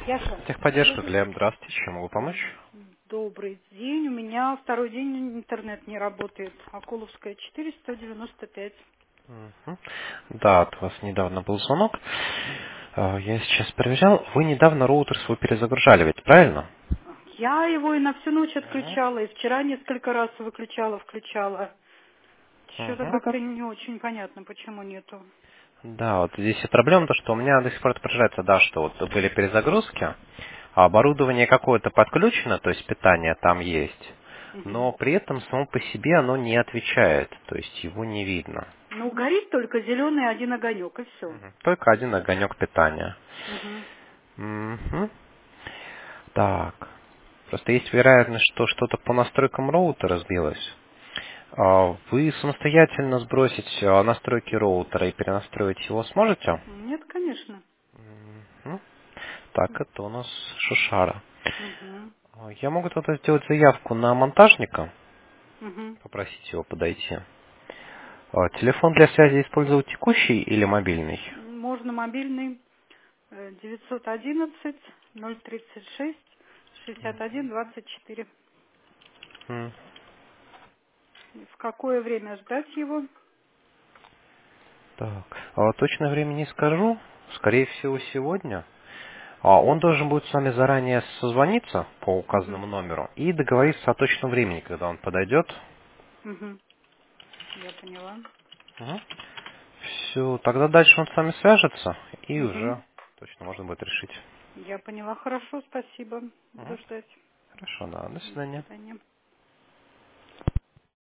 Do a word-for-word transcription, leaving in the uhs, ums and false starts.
Яша, Техподдержка, скажи, Глеб, здравствуйте, чем могу помочь? м, добрый день. У меня второй день интернет не работает. Акуловская четыре, сто девяносто пять. Мгм. Да, от вас недавно был звонок. А, Я сейчас проверял. Вы недавно роутер свой перезагружали, ведь правильно? Я его и на всю ночь Мгм. отключала, и вчера несколько раз выключала, включала. Что-то Мгм. как-то не очень понятно, почему нету. Да, вот здесь и проблема, то, что у меня до сих пор отображается, да, что вот были перезагрузки, а оборудование какое-то подключено, то есть питание там есть, Мгм. но при этом само по себе оно не отвечает, то есть его не видно. Ну, горит только зеленый один огонек, и все. Мгм. Только один огонек питания. Угу. Мгм. Так. Просто есть вероятность, что что-то по настройкам роутера сбилось. А Вы самостоятельно сбросить а, настройки роутера и перенастроить его сможете? Нет, конечно. Мгм. Так, это у нас Шушара. Угу. А, Я могу тогда сделать заявку на монтажника, Угу. попросить его подойти. А, Телефон для связи использовать текущий или мобильный? Можно мобильный э, девятьсот одиннадцать ноль тридцать шесть шестьдесят один двадцать четыре. М, В какое время ждать его? Так, а, точное время не скажу. Скорее всего, сегодня. А Он должен будет с вами заранее созвониться по Угу. указанному номеру и договориться о точном времени, когда он подойдет. Угу. Я поняла. Все, тогда дальше он с вами свяжется, и Угу. уже точно можно будет решить. Я поняла. Хорошо, спасибо. Буду Мгм. ждать. Хорошо, да, до До свидания. свидания.